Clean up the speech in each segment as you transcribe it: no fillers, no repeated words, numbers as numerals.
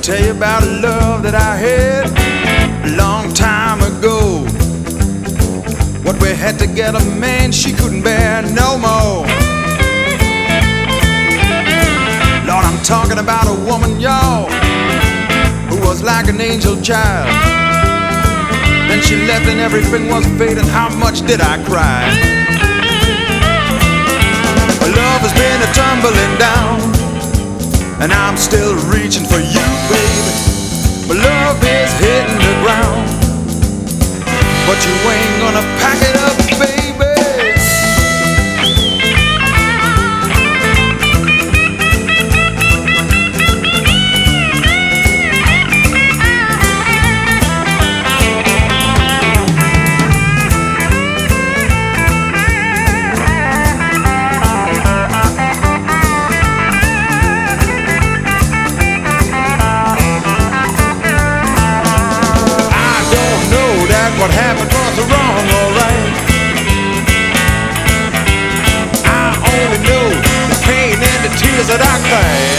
tell you about a love that I had a long time ago. What we had together, man, she couldn't bear no more. Lord, I'm talking about a woman, y'all, who was like an angel child. Then she left and everything was fading. How much did I cry? Love has been a tumbling down, and I'm still reaching for you, baby. But love is hitting the ground, but you ain't gonna pack it up, baby. What happened was wrong, alright. I only know the pain and the tears that I cried.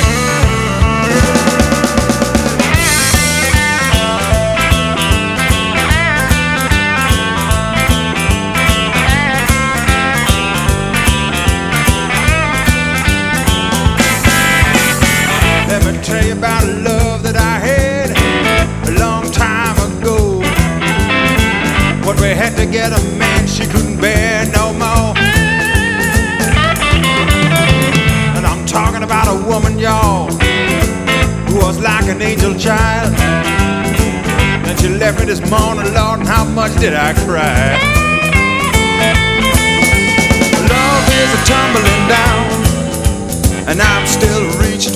Let me tell you about a love that I had a long time ago. What we had together, man, she couldn't bear no more. And I'm talking about a woman, y'all, who was like an angel child. And she left me this morning, Lord, and how much did I cry? Love is a tumbling down, and I'm still reaching